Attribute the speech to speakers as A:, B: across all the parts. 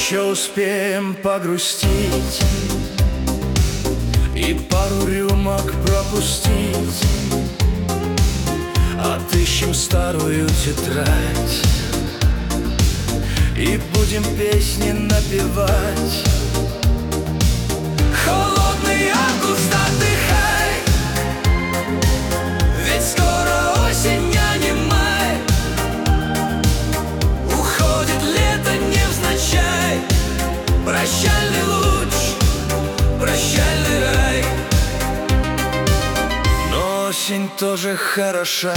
A: Еще успеем погрустить и пару рюмок пропустить. Отыщем старую тетрадь и будем песни напевать. Холодный август, отдыхай, ведь скоро осень, а не май. Уходит лето невзначай. Прощальный луч, прощальный рай. Но осень тоже хороша,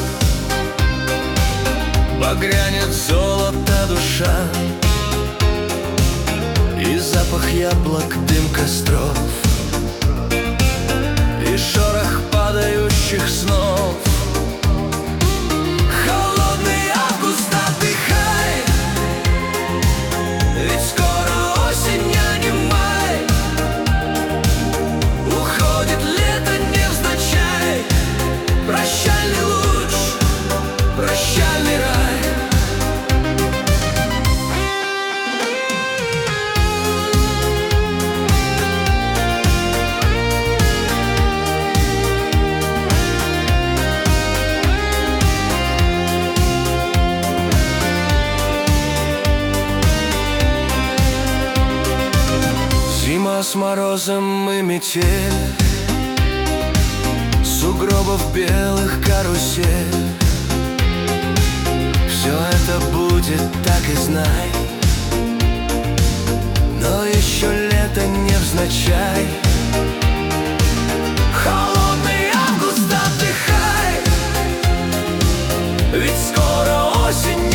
A: багрянет золото душа, и запах яблок, дым костров, и шорох падающих снов. Холодный август, отдыхай, ведь скоро осень, а не май. Уходит лето невзначай. Прощальный луч, прощальный рай. Зима с морозом и метель, сугробов белых карусель. Все это будет, так и знай, но еще лето невзначай. Холодный август, отдыхай, ведь скоро осень.